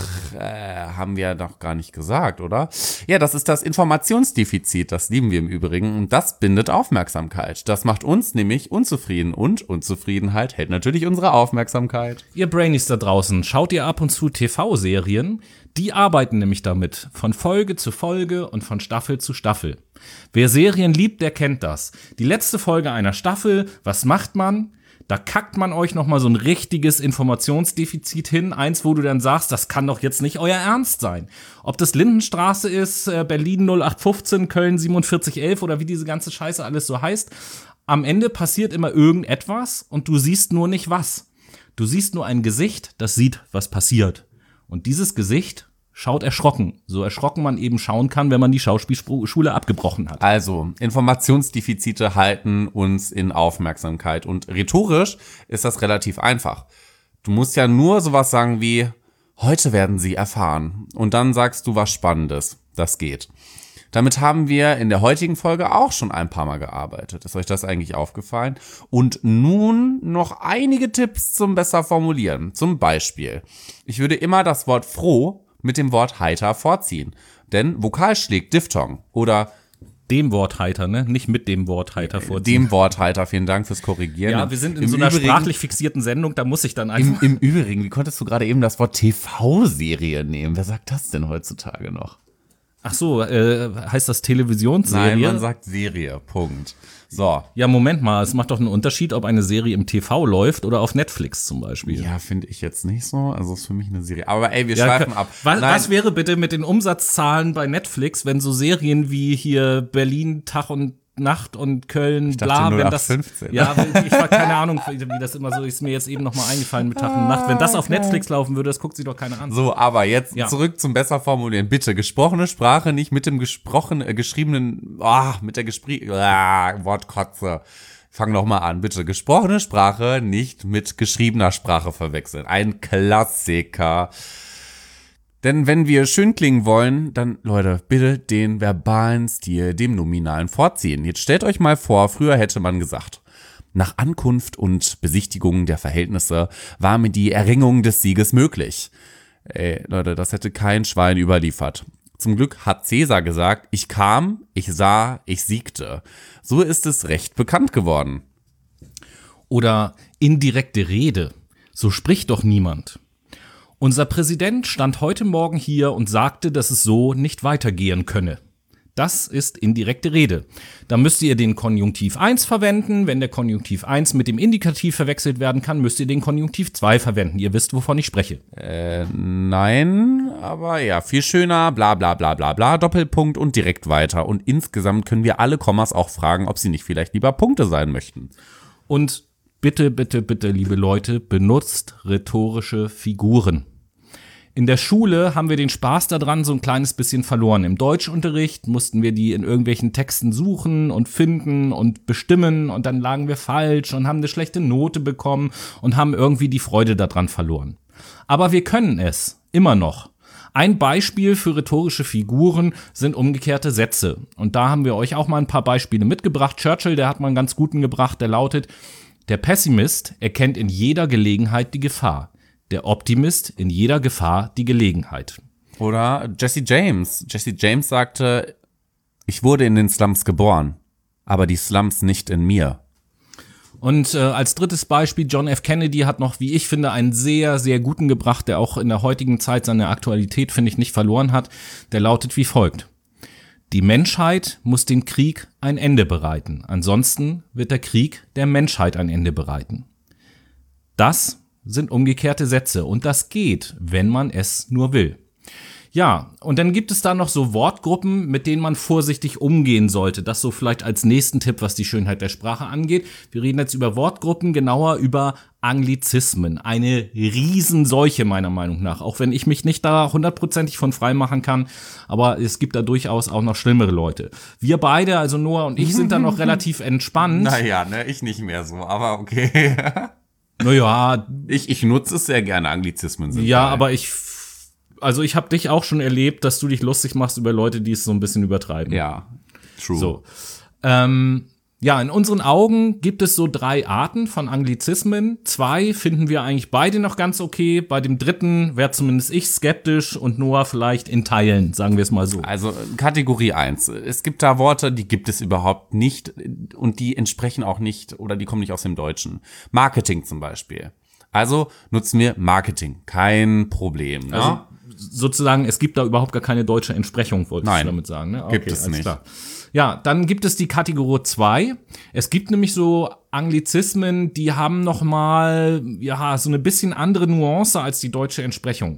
haben wir doch gar nicht gesagt, oder? Ja, das ist das Informationsdefizit. Das lieben wir im Übrigen. Und das bindet Aufmerksamkeit. Das macht uns nämlich unzufrieden. Und Unzufriedenheit hält natürlich unsere Aufmerksamkeit. Ihr Brainies da draußen, schaut ihr ab und zu TV-Serien? Die arbeiten nämlich damit. Von Folge zu Folge und von Staffel zu Staffel. Wer Serien liebt, der kennt das. Die letzte Folge einer Staffel, was macht man? Da kackt man euch nochmal so ein richtiges Informationsdefizit hin. Eins, wo du dann sagst, das kann doch jetzt nicht euer Ernst sein. Ob das Lindenstraße ist, Berlin 0815, Köln 4711 oder wie diese ganze Scheiße alles so heißt. Am Ende passiert immer irgendetwas und du siehst nur nicht was. Du siehst nur ein Gesicht, das sieht, was passiert. Und dieses Gesicht schaut erschrocken. So erschrocken man eben schauen kann, wenn man die Schauspielschule abgebrochen hat. Also, Informationsdefizite halten uns in Aufmerksamkeit. Und rhetorisch ist das relativ einfach. Du musst ja nur sowas sagen wie, heute werden Sie erfahren. Und dann sagst du was Spannendes. Das geht. Damit haben wir in der heutigen Folge auch schon ein paar Mal gearbeitet. Ist euch das eigentlich aufgefallen? Und nun noch einige Tipps zum besser formulieren. Zum Beispiel, ich würde immer das Wort froh mit dem Wort heiter vorziehen. Denn Vokal schlägt Diphthong. Oder dem Wort heiter, ne? Nicht mit dem Wort heiter vorziehen. Dem Wort heiter, vielen Dank fürs Korrigieren. Ja, wir sind in so einer sprachlich fixierten Sendung, da muss ich dann einfach... Im Übrigen, wie konntest du gerade eben das Wort TV-Serie nehmen? Wer sagt das denn heutzutage noch? Ach so, heißt das Televisionsserie? Nein, man sagt Serie, Punkt. So. Ja, Moment mal, es macht doch einen Unterschied, ob eine Serie im TV läuft oder auf Netflix zum Beispiel. Ja, finde ich jetzt nicht so. Also ist für mich eine Serie. Aber ey, wir schweifen ab. Was wäre bitte mit den Umsatzzahlen bei Netflix, wenn so Serien wie hier Berlin, Tag und Nacht und Köln, bla, wenn das, ja, ich war keine Ahnung, wie das immer so ist, mir jetzt eben nochmal eingefallen mit Tag und Nacht. Wenn das auf Netflix laufen würde, das guckt sich doch keiner an. So, aber jetzt zurück zum besser formulieren. Bitte, gesprochene Sprache nicht mit dem geschriebenen, Wortkotze. Fang noch mal an, bitte. Gesprochene Sprache nicht mit geschriebener Sprache verwechseln. Ein Klassiker. Denn wenn wir schön klingen wollen, dann, Leute, bitte den verbalen Stil dem Nominalen vorziehen. Jetzt stellt euch mal vor, früher hätte man gesagt, nach Ankunft und Besichtigung der Verhältnisse war mir die Erringung des Sieges möglich. Ey, Leute, das hätte kein Schwein überliefert. zum Glück hat Cäsar gesagt, ich kam, ich sah, ich siegte. So ist es recht bekannt geworden. Oder indirekte Rede. So spricht doch niemand. Unser Präsident stand heute Morgen hier und sagte, dass es so nicht weitergehen könne. Das ist indirekte Rede. Da müsst ihr den Konjunktiv 1 verwenden. Wenn der Konjunktiv 1 mit dem Indikativ verwechselt werden kann, müsst ihr den Konjunktiv 2 verwenden. Ihr wisst, wovon ich spreche. Nein, aber ja, viel schöner, bla bla bla bla bla, Doppelpunkt und direkt weiter. Und insgesamt können wir alle Kommas auch fragen, ob sie nicht vielleicht lieber Punkte sein möchten. Und bitte, bitte, bitte, liebe Leute, benutzt rhetorische Figuren. In der Schule haben wir den Spaß daran so ein kleines bisschen verloren. Im Deutschunterricht mussten wir die in irgendwelchen Texten suchen und finden und bestimmen und dann lagen wir falsch und haben eine schlechte Note bekommen und haben irgendwie die Freude daran verloren. Aber wir können es, immer noch. Ein Beispiel für rhetorische Figuren sind umgekehrte Sätze. Und da haben wir euch auch mal ein paar Beispiele mitgebracht. Churchill, der hat mal einen ganz guten gebracht, der lautet: Der Pessimist erkennt in jeder Gelegenheit die Gefahr. Der Optimist in jeder Gefahr die Gelegenheit. Oder Jesse James. Jesse James sagte, ich wurde in den Slums geboren, aber die Slums nicht in mir. Und als drittes Beispiel, John F. Kennedy hat noch, wie ich finde, einen sehr, sehr guten gebracht, der auch in der heutigen Zeit seine Aktualität, finde ich, nicht verloren hat. Der lautet wie folgt: Die Menschheit muss dem Krieg ein Ende bereiten. Ansonsten wird der Krieg der Menschheit ein Ende bereiten. Das sind umgekehrte Sätze und das geht, wenn man es nur will. Ja, und dann gibt es da noch so Wortgruppen, mit denen man vorsichtig umgehen sollte. Das so vielleicht als nächsten Tipp, was die Schönheit der Sprache angeht. Wir reden jetzt über Wortgruppen, genauer über Anglizismen. Eine Riesenseuche meiner Meinung nach, auch wenn ich mich nicht da hundertprozentig von frei machen kann. Aber es gibt da durchaus auch noch schlimmere Leute. Wir beide, also Noah und ich, sind da noch relativ entspannt. Naja, ne, ich nicht mehr so, aber okay. Naja, Ich nutze es sehr gerne, Anglizismen sind ja, geil. aber ich habe dich auch schon erlebt, dass du dich lustig machst über Leute, die es so ein bisschen übertreiben. Ja, true. So. Ja, in unseren Augen gibt es so 3 Arten von Anglizismen. 2 finden wir eigentlich beide noch ganz okay. Bei dem dritten wäre zumindest ich skeptisch und Noah vielleicht in Teilen, sagen wir es mal so. Also Kategorie 1. Es gibt da Worte, die gibt es überhaupt nicht und die entsprechen auch nicht oder die kommen nicht aus dem Deutschen. Marketing zum Beispiel. Also nutzen wir Marketing. Kein Problem. Ne? Also sozusagen, es gibt da überhaupt gar keine deutsche Entsprechung, wolltest Nein, du damit sagen. Ne? Okay, gibt es alles nicht. Klar. Ja, dann gibt es die Kategorie 2. Es gibt nämlich so Anglizismen, die haben noch mal, ja, so eine bisschen andere Nuance als die deutsche Entsprechung.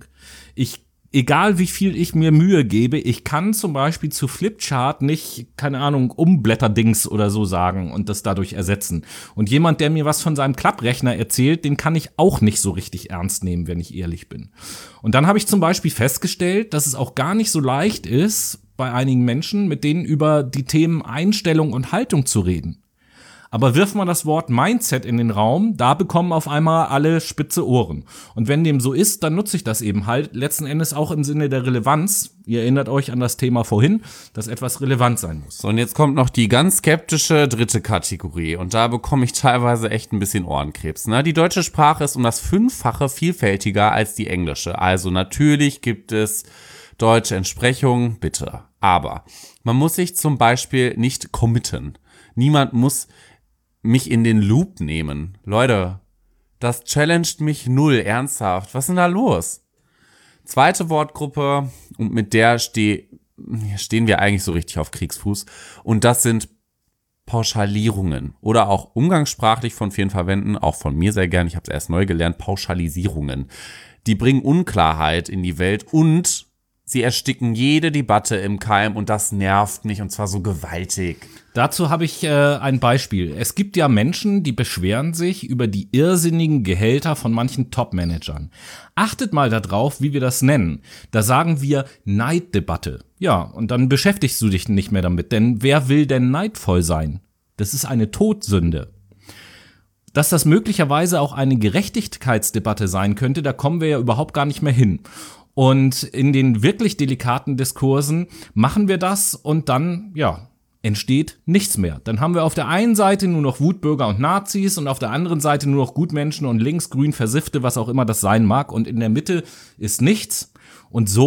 Egal wie viel ich mir Mühe gebe, ich kann zum Beispiel zu Flipchart nicht, keine Ahnung, Umblätterdings oder so sagen und das dadurch ersetzen. Und jemand, der mir was von seinem Klapprechner erzählt, den kann ich auch nicht so richtig ernst nehmen, wenn ich ehrlich bin. Und dann habe ich zum Beispiel festgestellt, dass es auch gar nicht so leicht ist, bei einigen Menschen, mit denen über die Themen Einstellung und Haltung zu reden. Aber wirft man das Wort Mindset in den Raum, da bekommen auf einmal alle spitze Ohren. Und wenn dem so ist, dann nutze ich das eben halt letzten Endes auch im Sinne der Relevanz. Ihr erinnert euch an das Thema vorhin, dass etwas relevant sein muss. So, und jetzt kommt noch die ganz skeptische dritte Kategorie. Und da bekomme ich teilweise echt ein bisschen Ohrenkrebs. Ne? Die deutsche Sprache ist um das 5-fache vielfältiger als die englische. Also natürlich gibt es deutsche Entsprechungen, bitte. Aber man muss sich zum Beispiel nicht committen. Niemand muss mich in den Loop nehmen. Leute, das challenged mich null, ernsthaft. Was ist denn da los? Zweite Wortgruppe, und mit der stehen wir eigentlich so richtig auf Kriegsfuß. Und das sind Pauschalierungen oder auch umgangssprachlich von vielen verwenden, auch von mir sehr gern, ich habe es erst neu gelernt, Pauschalisierungen. Die bringen Unklarheit in die Welt und sie ersticken jede Debatte im Keim und das nervt mich und zwar so gewaltig. Dazu habe ich ein Beispiel. Es gibt ja Menschen, die beschweren sich über die irrsinnigen Gehälter von manchen Top-Managern. Achtet mal darauf, wie wir das nennen. Da sagen wir Neiddebatte. Ja, und dann beschäftigst du dich nicht mehr damit, denn wer will denn neidvoll sein? Das ist eine Todsünde. Dass das möglicherweise auch eine Gerechtigkeitsdebatte sein könnte, da kommen wir ja überhaupt gar nicht mehr hin. Und in den wirklich delikaten Diskursen machen wir das und dann, ja, entsteht nichts mehr. Dann haben wir auf der einen Seite nur noch Wutbürger und Nazis und auf der anderen Seite nur noch Gutmenschen und links, grün, Versiffte, was auch immer das sein mag. Und in der Mitte ist nichts. Und so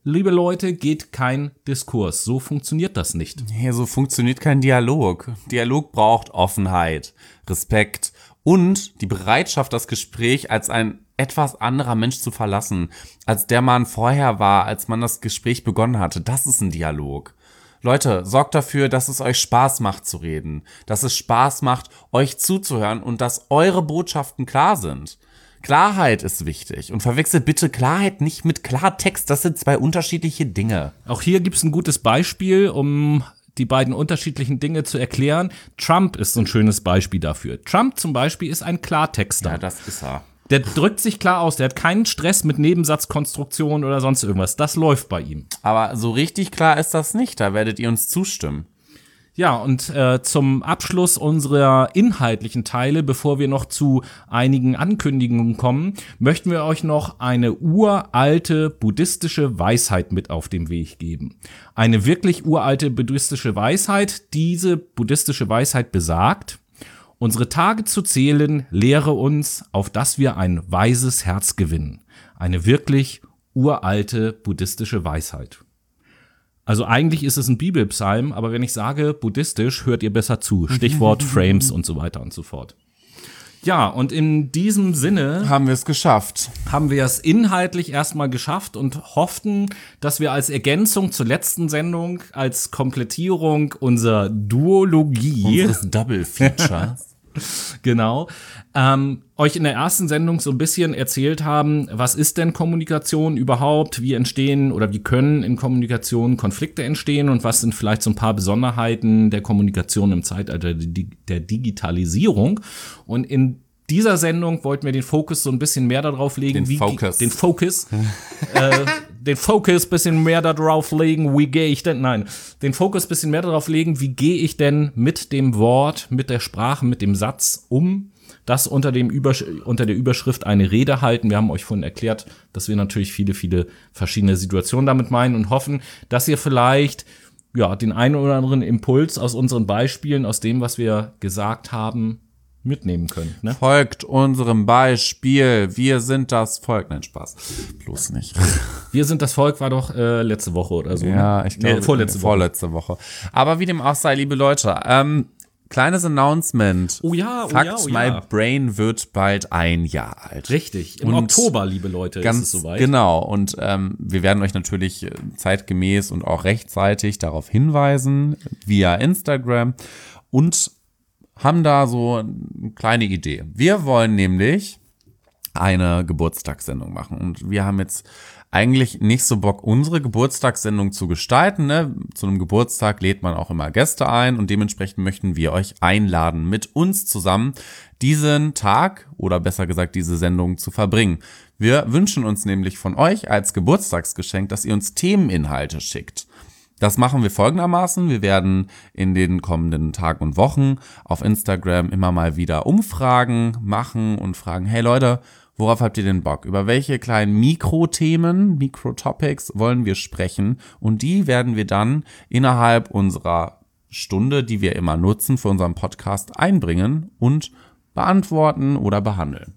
liebe Leute, geht kein Diskurs. So funktioniert das nicht. Hey, so funktioniert kein Dialog. Dialog braucht Offenheit, Respekt und die Bereitschaft, das Gespräch als ein etwas anderer Mensch zu verlassen, als der man vorher war, als man das Gespräch begonnen hatte. Das ist ein Dialog. Leute, sorgt dafür, dass es euch Spaß macht zu reden, dass es Spaß macht, euch zuzuhören und dass eure Botschaften klar sind. Klarheit ist wichtig und verwechselt bitte Klarheit nicht mit Klartext, das sind zwei unterschiedliche Dinge. Auch hier gibt's ein gutes Beispiel, um die beiden unterschiedlichen Dinge zu erklären. Trump ist so ein schönes Beispiel dafür. Trump zum Beispiel ist ein Klartexter. Ja, das ist er. Der drückt sich klar aus, der hat keinen Stress mit Nebensatzkonstruktion oder sonst irgendwas. Das läuft bei ihm. Aber so richtig klar ist das nicht, da werdet ihr uns zustimmen. Ja, und zum Abschluss unserer inhaltlichen Teile, bevor wir noch zu einigen Ankündigungen kommen, möchten wir euch noch eine uralte buddhistische Weisheit mit auf den Weg geben. Eine wirklich uralte buddhistische Weisheit. Diese buddhistische Weisheit besagt: Unsere Tage zu zählen lehre uns, auf dass wir ein weises Herz gewinnen. Eine wirklich uralte buddhistische Weisheit. Also eigentlich ist es ein Bibelpsalm, aber wenn ich sage buddhistisch, hört ihr besser zu. Stichwort Frames und so weiter und so fort. Ja, und in diesem Sinne Haben wir es geschafft. haben wir es inhaltlich erstmal geschafft und hofften, dass wir als Ergänzung zur letzten Sendung, als Komplettierung unserer Duologie, Unseres Double Features. genau, euch in der ersten Sendung so ein bisschen erzählt haben, was ist denn Kommunikation überhaupt, wie entstehen oder wie können in Kommunikation Konflikte entstehen und was sind vielleicht so ein paar Besonderheiten der Kommunikation im Zeitalter der Digitalisierung. Und in dieser Sendung wollten wir den Fokus so ein bisschen mehr darauf legen, den Fokus bisschen mehr darauf legen, wie gehe ich denn mit dem Wort, mit der Sprache, mit dem Satz um, das unter der Überschrift eine Rede halten. Wir haben euch vorhin erklärt, dass wir natürlich viele, viele verschiedene Situationen damit meinen und hoffen, dass ihr vielleicht den einen oder anderen Impuls aus unseren Beispielen, aus dem, was wir gesagt haben, mitnehmen könnt. Ne? Folgt unserem Beispiel. Wir sind das Volk. Nein, Spaß. Bloß nicht. Wir sind das Volk war doch letzte Woche oder so. Ja, ne? ich glaube, vorletzte Woche. Aber wie dem auch sei, liebe Leute, kleines Announcement. Oh ja. My Brain wird bald 1 Jahr alt. Richtig. Im Oktober, liebe Leute, ist es soweit. Genau. Und wir werden euch natürlich zeitgemäß und auch rechtzeitig darauf hinweisen, via Instagram. Und haben da so eine kleine Idee. Wir wollen nämlich eine Geburtstagssendung machen. Und wir haben jetzt eigentlich nicht so Bock, unsere Geburtstagssendung zu gestalten. Ne? Zu einem Geburtstag lädt man auch immer Gäste ein und dementsprechend möchten wir euch einladen, mit uns zusammen diesen Tag oder besser gesagt diese Sendung zu verbringen. Wir wünschen uns nämlich von euch als Geburtstagsgeschenk, dass ihr uns Themeninhalte schickt. Das machen wir folgendermaßen. Wir werden in den kommenden Tagen und Wochen auf Instagram immer mal wieder Umfragen machen und fragen, hey Leute, worauf habt ihr denn Bock? Über welche kleinen Mikrothemen, Mikrotopics wollen wir sprechen? Und die werden wir dann innerhalb unserer Stunde, die wir immer nutzen für unseren Podcast, einbringen und beantworten oder behandeln.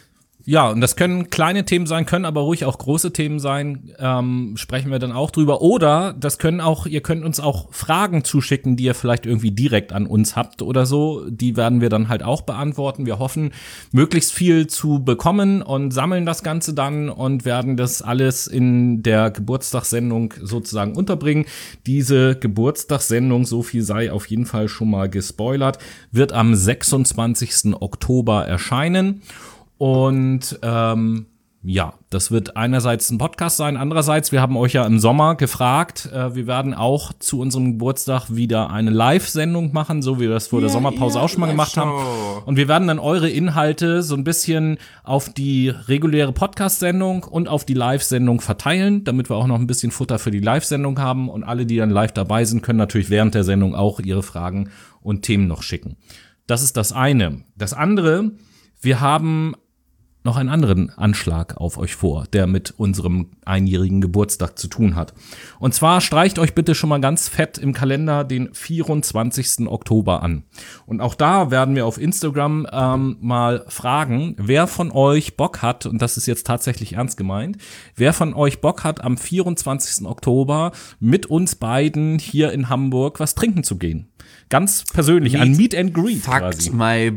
Ja, und das können kleine Themen sein, können aber ruhig auch große Themen sein, sprechen wir dann auch drüber. Oder ihr könnt uns auch Fragen zuschicken, die ihr vielleicht irgendwie direkt an uns habt oder so. Die werden wir dann halt auch beantworten. Wir hoffen, möglichst viel zu bekommen und sammeln das Ganze dann und werden das alles in der Geburtstagssendung sozusagen unterbringen. Diese Geburtstagssendung, so viel sei auf jeden Fall schon mal gespoilert, wird am 26. Oktober erscheinen. Und das wird einerseits ein Podcast sein, andererseits, wir haben euch ja im Sommer gefragt, wir werden auch zu unserem Geburtstag wieder eine Live-Sendung machen, so wie wir das vor der Sommerpause auch schon mal gemacht haben. Und wir werden dann eure Inhalte so ein bisschen auf die reguläre Podcast-Sendung und auf die Live-Sendung verteilen, damit wir auch noch ein bisschen Futter für die Live-Sendung haben. Und alle, die dann live dabei sind, können natürlich während der Sendung auch ihre Fragen und Themen noch schicken. Das ist das eine. Das andere, wir haben noch einen anderen Anschlag auf euch vor, der mit unserem einjährigen Geburtstag zu tun hat. Und zwar streicht euch bitte schon mal ganz fett im Kalender den 24. Oktober an. Und auch da werden wir auf Instagram mal fragen, wer von euch Bock hat, und das ist jetzt tatsächlich ernst gemeint, wer von euch Bock hat, am 24. Oktober mit uns beiden hier in Hamburg was trinken zu gehen. Ganz persönlich, ein Meet and Greet quasi.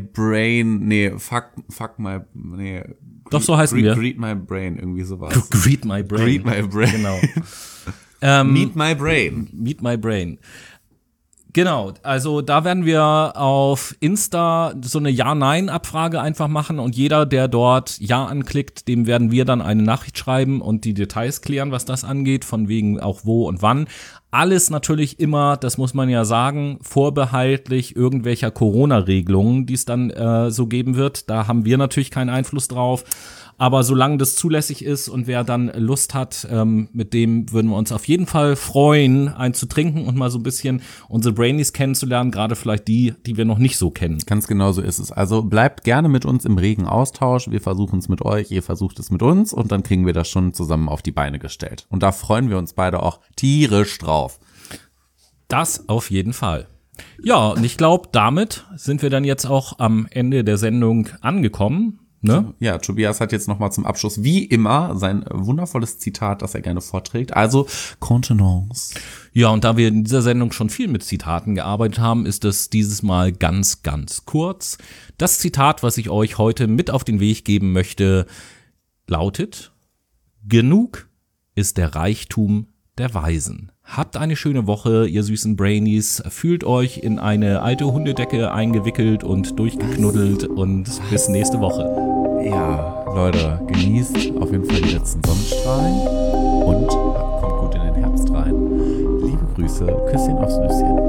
Doch, so heißen wir. Greet my brain, irgendwie sowas. Greet my brain. Greet my brain. Genau. Meet my brain. Meet my brain. Genau, also da werden wir auf Insta so eine Ja-Nein-Abfrage einfach machen und jeder, der dort Ja anklickt, dem werden wir dann eine Nachricht schreiben und die Details klären, was das angeht, von wegen auch wo und wann. Alles natürlich immer, das muss man ja sagen, vorbehaltlich irgendwelcher Corona-Regelungen, die es dann so geben wird. Da haben wir natürlich keinen Einfluss drauf. Aber solange das zulässig ist und wer dann Lust hat, mit dem würden wir uns auf jeden Fall freuen, einen zu trinken und mal so ein bisschen unsere Brainies kennenzulernen, gerade vielleicht die wir noch nicht so kennen. Ganz genau so ist es. Also bleibt gerne mit uns im regen Austausch. Wir versuchen es mit euch, ihr versucht es mit uns und dann kriegen wir das schon zusammen auf die Beine gestellt. Und da freuen wir uns beide auch tierisch drauf. Das auf jeden Fall. Ja, und ich glaube, damit sind wir dann jetzt auch am Ende der Sendung angekommen. Ne? Ja, Tobias hat jetzt nochmal zum Abschluss, wie immer, sein wundervolles Zitat, das er gerne vorträgt. Also, Contenance. Ja, und da wir in dieser Sendung schon viel mit Zitaten gearbeitet haben, ist es dieses Mal ganz, ganz kurz. Das Zitat, was ich euch heute mit auf den Weg geben möchte, lautet: Genug ist der Reichtum der Weisen. Habt eine schöne Woche, ihr süßen Brainies. Fühlt euch in eine alte Hundedecke eingewickelt und durchgeknuddelt und bis nächste Woche. Ja, Leute, genießt auf jeden Fall die letzten Sonnenstrahlen und kommt gut in den Herbst rein. Liebe Grüße, Küsschen aufs Nüsschen.